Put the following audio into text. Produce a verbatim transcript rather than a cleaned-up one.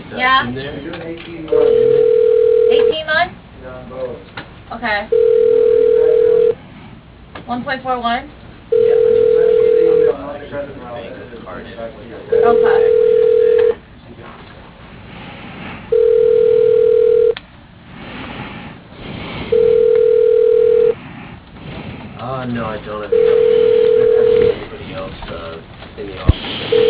uh, Yeah. in there. We're doing eighteen months. eighteen months? On both. Okay. one point four one? Yeah, let me just Send see me if the I'll email, uh, I'll actually check put it the out, bank and of the then card send in. it back to Like, you. I'll call you Okay. back later today. Uh, no, I don't. I think that there hasn't been anybody else uh, in the office.